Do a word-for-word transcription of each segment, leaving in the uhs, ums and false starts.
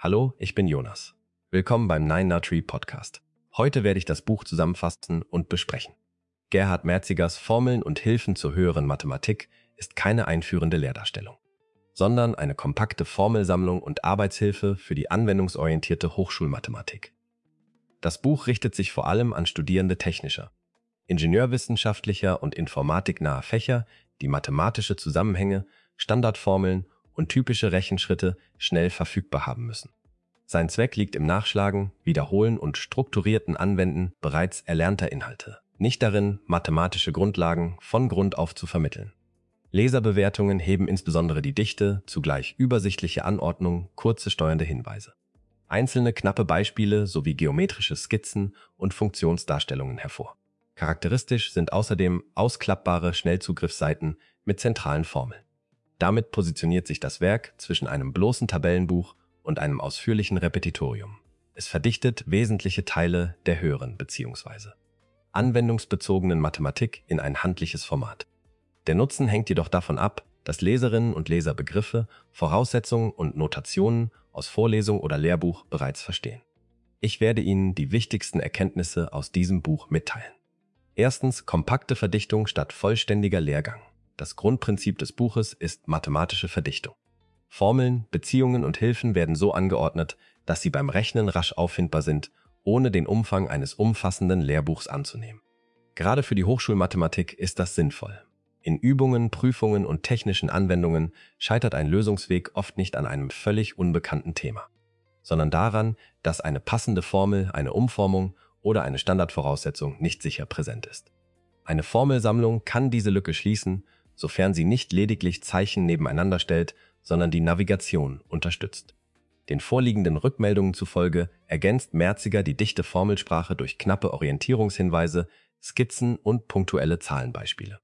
Hallo, ich bin Jonas. Willkommen beim Nine Nut Tree Podcast. Heute werde ich das Buch zusammenfassen und besprechen. Gerhard Merzigers Formeln und Hilfen zur höheren Mathematik ist keine einführende Lehrdarstellung, sondern eine kompakte Formelsammlung und Arbeitshilfe für die anwendungsorientierte Hochschulmathematik. Das Buch richtet sich vor allem an Studierende technischer, ingenieurwissenschaftlicher und informatiknaher Fächer, die mathematische Zusammenhänge, Standardformeln und typische Rechenschritte schnell verfügbar haben müssen. Sein Zweck liegt im Nachschlagen, Wiederholen und strukturierten Anwenden bereits erlernter Inhalte, nicht darin, mathematische Grundlagen von Grund auf zu vermitteln. Leserbewertungen heben insbesondere die dichte, zugleich übersichtliche Anordnung, kurze steuernde Hinweise, einzelne knappe Beispiele sowie geometrische Skizzen und Funktionsdarstellungen hervor. Charakteristisch sind außerdem ausklappbare Schnellzugriffsseiten mit zentralen Formeln. Damit positioniert sich das Werk zwischen einem bloßen Tabellenbuch und einem ausführlichen Repetitorium. Es verdichtet wesentliche Teile der höheren bzw. anwendungsbezogenen Mathematik in ein handliches Format. Der Nutzen hängt jedoch davon ab, dass Leserinnen und Leser Begriffe, Voraussetzungen und Notationen aus Vorlesung oder Lehrbuch bereits verstehen. Ich werde Ihnen die wichtigsten Erkenntnisse aus diesem Buch mitteilen. Erstens, kompakte Verdichtung statt vollständiger Lehrgang. Das Grundprinzip des Buches ist mathematische Verdichtung. Formeln, Beziehungen und Hilfen werden so angeordnet, dass sie beim Rechnen rasch auffindbar sind, ohne den Umfang eines umfassenden Lehrbuchs anzunehmen. Gerade für die Hochschulmathematik ist das sinnvoll. In Übungen, Prüfungen und technischen Anwendungen scheitert ein Lösungsweg oft nicht an einem völlig unbekannten Thema, sondern daran, dass eine passende Formel, eine Umformung oder eine Standardvoraussetzung nicht sicher präsent ist. Eine Formelsammlung kann diese Lücke schließen, sofern sie nicht lediglich Zeichen nebeneinander stellt, sondern die Navigation unterstützt. Den vorliegenden Rückmeldungen zufolge ergänzt Merziger die dichte Formelsprache durch knappe Orientierungshinweise, Skizzen und punktuelle Zahlenbeispiele.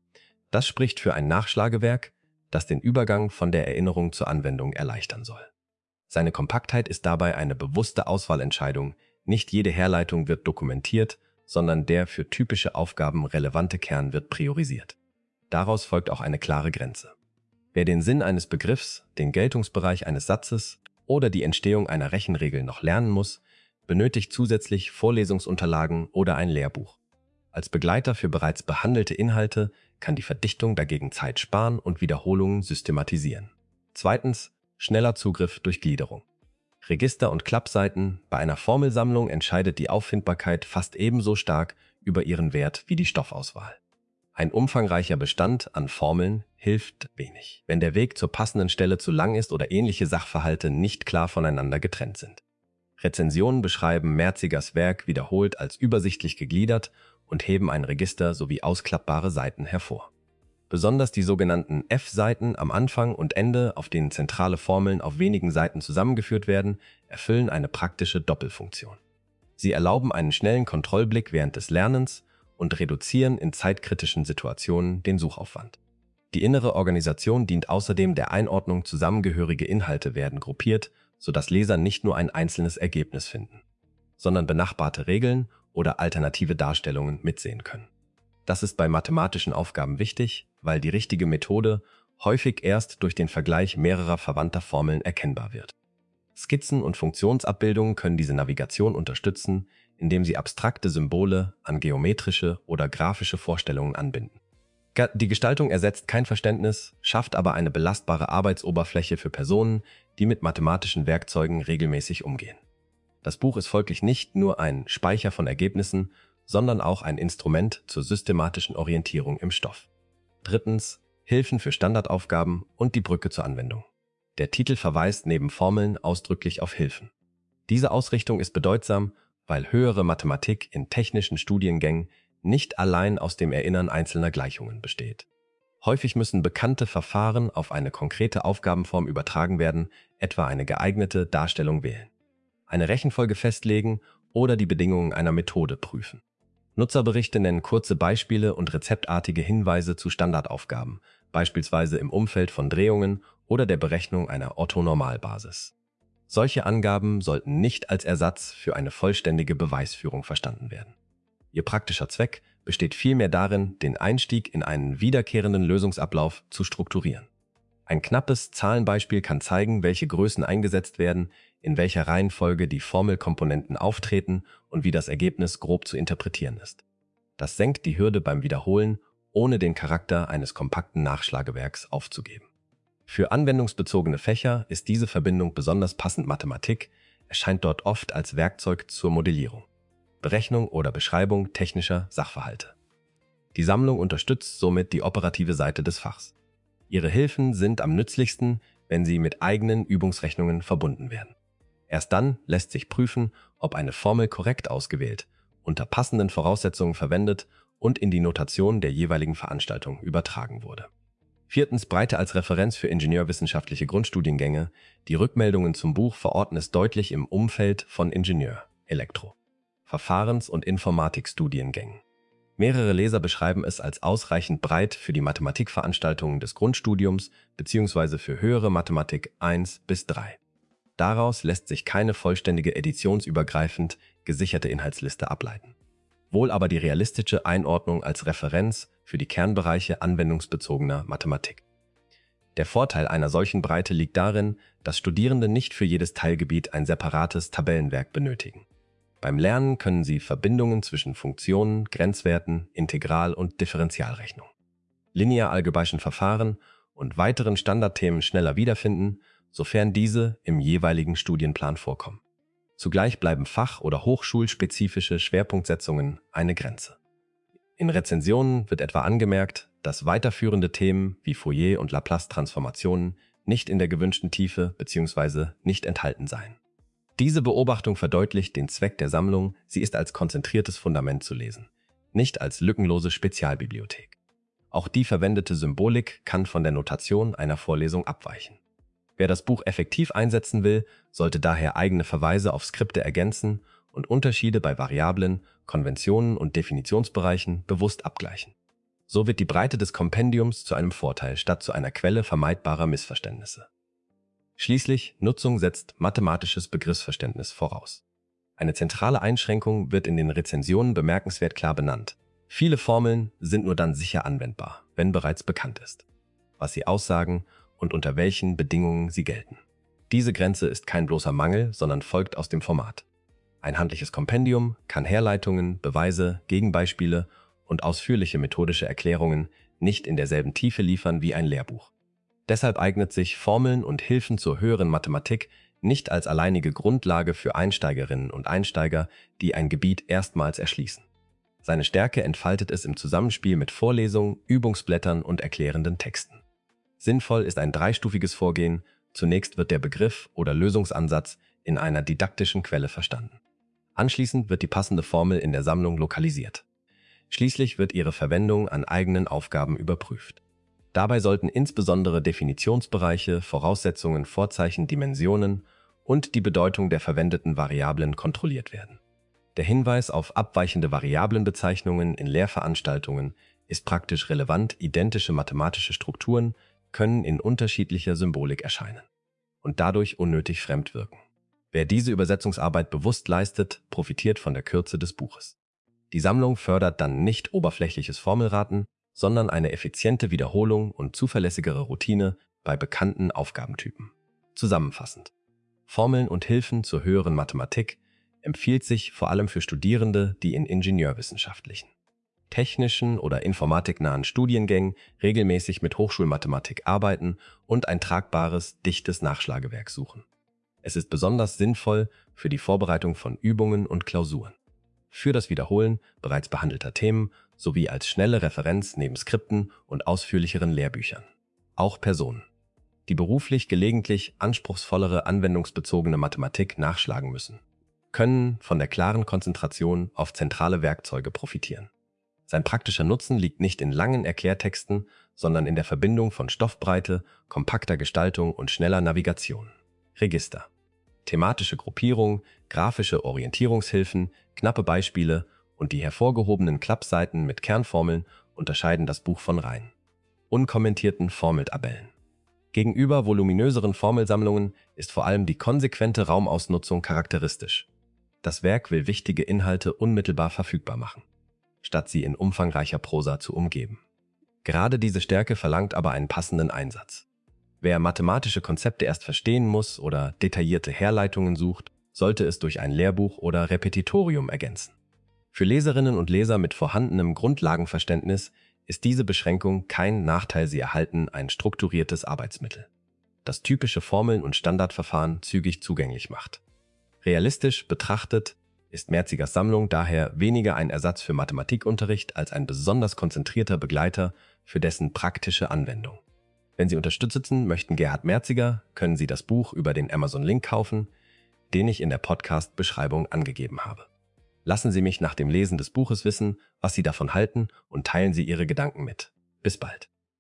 Das spricht für ein Nachschlagewerk, das den Übergang von der Erinnerung zur Anwendung erleichtern soll. Seine Kompaktheit ist dabei eine bewusste Auswahlentscheidung. Nicht jede Herleitung wird dokumentiert, sondern der für typische Aufgaben relevante Kern wird priorisiert. Daraus folgt auch eine klare Grenze. Wer den Sinn eines Begriffs, den Geltungsbereich eines Satzes oder die Entstehung einer Rechenregel noch lernen muss, benötigt zusätzlich Vorlesungsunterlagen oder ein Lehrbuch. Als Begleiter für bereits behandelte Inhalte kann die Verdichtung dagegen Zeit sparen und Wiederholungen systematisieren. Zweitens, schneller Zugriff durch Gliederung. Register- und Klappseiten: Bei einer Formelsammlung entscheidet die Auffindbarkeit fast ebenso stark über ihren Wert wie die Stoffauswahl. Ein umfangreicher Bestand an Formeln hilft wenig, wenn der Weg zur passenden Stelle zu lang ist oder ähnliche Sachverhalte nicht klar voneinander getrennt sind. Rezensionen beschreiben Merzigers Werk wiederholt als übersichtlich gegliedert und heben ein Register sowie ausklappbare Seiten hervor. Besonders die sogenannten F-Seiten am Anfang und Ende, auf denen zentrale Formeln auf wenigen Seiten zusammengeführt werden, erfüllen eine praktische Doppelfunktion. Sie erlauben einen schnellen Kontrollblick während des Lernens und reduzieren in zeitkritischen Situationen den Suchaufwand. Die innere Organisation dient außerdem der Einordnung, zusammengehörige Inhalte werden gruppiert, sodass Leser nicht nur ein einzelnes Ergebnis finden, sondern benachbarte Regeln oder alternative Darstellungen mitsehen können. Das ist bei mathematischen Aufgaben wichtig, weil die richtige Methode häufig erst durch den Vergleich mehrerer verwandter Formeln erkennbar wird. Skizzen und Funktionsabbildungen können diese Navigation unterstützen, indem sie abstrakte Symbole an geometrische oder grafische Vorstellungen anbinden. Die Gestaltung ersetzt kein Verständnis, schafft aber eine belastbare Arbeitsoberfläche für Personen, die mit mathematischen Werkzeugen regelmäßig umgehen. Das Buch ist folglich nicht nur ein Speicher von Ergebnissen, sondern auch ein Instrument zur systematischen Orientierung im Stoff. Drittens, Hilfen für Standardaufgaben und die Brücke zur Anwendung. Der Titel verweist neben Formeln ausdrücklich auf Hilfen. Diese Ausrichtung ist bedeutsam, weil höhere Mathematik in technischen Studiengängen nicht allein aus dem Erinnern einzelner Gleichungen besteht. Häufig müssen bekannte Verfahren auf eine konkrete Aufgabenform übertragen werden, etwa eine geeignete Darstellung wählen, eine Rechenfolge festlegen oder die Bedingungen einer Methode prüfen. Nutzerberichte nennen kurze Beispiele und rezeptartige Hinweise zu Standardaufgaben, beispielsweise im Umfeld von Drehungen oder der Berechnung einer Orthonormalbasis. Solche Angaben sollten nicht als Ersatz für eine vollständige Beweisführung verstanden werden. Ihr praktischer Zweck besteht vielmehr darin, den Einstieg in einen wiederkehrenden Lösungsablauf zu strukturieren. Ein knappes Zahlenbeispiel kann zeigen, welche Größen eingesetzt werden, in welcher Reihenfolge die Formelkomponenten auftreten und wie das Ergebnis grob zu interpretieren ist. Das senkt die Hürde beim Wiederholen, ohne den Charakter eines kompakten Nachschlagewerks aufzugeben. Für anwendungsbezogene Fächer ist diese Verbindung besonders passend. Mathematik erscheint dort oft als Werkzeug zur Modellierung, Berechnung oder Beschreibung technischer Sachverhalte. Die Sammlung unterstützt somit die operative Seite des Fachs. Ihre Hilfen sind am nützlichsten, wenn sie mit eigenen Übungsrechnungen verbunden werden. Erst dann lässt sich prüfen, ob eine Formel korrekt ausgewählt, unter passenden Voraussetzungen verwendet und in die Notation der jeweiligen Veranstaltung übertragen wurde. Viertens, Breite als Referenz für ingenieurwissenschaftliche Grundstudiengänge. Die Rückmeldungen zum Buch verorten es deutlich im Umfeld von Ingenieur-, Elektro-, Verfahrens- und Informatikstudiengängen. Mehrere Leser beschreiben es als ausreichend breit für die Mathematikveranstaltungen des Grundstudiums bzw. für höhere Mathematik eins bis drei. Daraus lässt sich keine vollständige editionsübergreifend gesicherte Inhaltsliste ableiten. Wohl aber die realistische Einordnung als Referenz für die Kernbereiche anwendungsbezogener Mathematik. Der Vorteil einer solchen Breite liegt darin, dass Studierende nicht für jedes Teilgebiet ein separates Tabellenwerk benötigen. Beim Lernen können sie Verbindungen zwischen Funktionen, Grenzwerten, Integral- und Differentialrechnung, linear-algebraischen Verfahren und weiteren Standardthemen schneller wiederfinden, sofern diese im jeweiligen Studienplan vorkommen. Zugleich bleiben fach- oder hochschulspezifische Schwerpunktsetzungen eine Grenze. In Rezensionen wird etwa angemerkt, dass weiterführende Themen wie Fourier- und Laplace-Transformationen nicht in der gewünschten Tiefe bzw. nicht enthalten seien. Diese Beobachtung verdeutlicht den Zweck der Sammlung, sie ist als konzentriertes Fundament zu lesen, nicht als lückenlose Spezialbibliothek. Auch die verwendete Symbolik kann von der Notation einer Vorlesung abweichen. Wer das Buch effektiv einsetzen will, sollte daher eigene Verweise auf Skripte ergänzen und Unterschiede bei Variablen, Konventionen und Definitionsbereichen bewusst abgleichen. So wird die Breite des Kompendiums zu einem Vorteil statt zu einer Quelle vermeidbarer Missverständnisse. Schließlich, Nutzung setzt mathematisches Begriffsverständnis voraus. Eine zentrale Einschränkung wird in den Rezensionen bemerkenswert klar benannt. Viele Formeln sind nur dann sicher anwendbar, wenn bereits bekannt ist, was sie aussagen und unter welchen Bedingungen sie gelten. Diese Grenze ist kein bloßer Mangel, sondern folgt aus dem Format. Ein handliches Kompendium kann Herleitungen, Beweise, Gegenbeispiele und ausführliche methodische Erklärungen nicht in derselben Tiefe liefern wie ein Lehrbuch. Deshalb eignet sich Formeln und Hilfen zur höheren Mathematik nicht als alleinige Grundlage für Einsteigerinnen und Einsteiger, die ein Gebiet erstmals erschließen. Seine Stärke entfaltet es im Zusammenspiel mit Vorlesungen, Übungsblättern und erklärenden Texten. Sinnvoll ist ein dreistufiges Vorgehen. Zunächst wird der Begriff oder Lösungsansatz in einer didaktischen Quelle verstanden. Anschließend wird die passende Formel in der Sammlung lokalisiert. Schließlich wird ihre Verwendung an eigenen Aufgaben überprüft. Dabei sollten insbesondere Definitionsbereiche, Voraussetzungen, Vorzeichen, Dimensionen und die Bedeutung der verwendeten Variablen kontrolliert werden. Der Hinweis auf abweichende Variablenbezeichnungen in Lehrveranstaltungen ist praktisch relevant. Identische mathematische Strukturen können in unterschiedlicher Symbolik erscheinen und dadurch unnötig fremd wirken. Wer diese Übersetzungsarbeit bewusst leistet, profitiert von der Kürze des Buches. Die Sammlung fördert dann nicht oberflächliches Formelraten, sondern eine effiziente Wiederholung und zuverlässigere Routine bei bekannten Aufgabentypen. Zusammenfassend: Formeln und Hilfen zur höheren Mathematik empfiehlt sich vor allem für Studierende, die in ingenieurwissenschaftlichen, technischen oder informatiknahen Studiengängen regelmäßig mit Hochschulmathematik arbeiten und ein tragbares, dichtes Nachschlagewerk suchen. Es ist besonders sinnvoll für die Vorbereitung von Übungen und Klausuren, für das Wiederholen bereits behandelter Themen sowie als schnelle Referenz neben Skripten und ausführlicheren Lehrbüchern. Auch Personen, die beruflich gelegentlich anspruchsvollere anwendungsbezogene Mathematik nachschlagen müssen, können von der klaren Konzentration auf zentrale Werkzeuge profitieren. Sein praktischer Nutzen liegt nicht in langen Erklärtexten, sondern in der Verbindung von Stoffbreite, kompakter Gestaltung und schneller Navigation. Register, thematische Gruppierung, grafische Orientierungshilfen, knappe Beispiele und die hervorgehobenen Klappseiten mit Kernformeln unterscheiden das Buch von rein unkommentierten Formeltabellen. Gegenüber voluminöseren Formelsammlungen ist vor allem die konsequente Raumausnutzung charakteristisch. Das Werk will wichtige Inhalte unmittelbar verfügbar machen, statt sie in umfangreicher Prosa zu umgeben. Gerade diese Stärke verlangt aber einen passenden Einsatz. Wer mathematische Konzepte erst verstehen muss oder detaillierte Herleitungen sucht, sollte es durch ein Lehrbuch oder Repetitorium ergänzen. Für Leserinnen und Leser mit vorhandenem Grundlagenverständnis ist diese Beschränkung kein Nachteil, sie erhalten ein strukturiertes Arbeitsmittel, das typische Formeln und Standardverfahren zügig zugänglich macht. Realistisch betrachtet ist Merzigers Sammlung daher weniger ein Ersatz für Mathematikunterricht als ein besonders konzentrierter Begleiter für dessen praktische Anwendung. Wenn Sie unterstützen möchten Gerhard Merziger, können Sie das Buch über den Amazon-Link kaufen, den ich in der Podcast-Beschreibung angegeben habe. Lassen Sie mich nach dem Lesen des Buches wissen, was Sie davon halten, und teilen Sie Ihre Gedanken mit. Bis bald.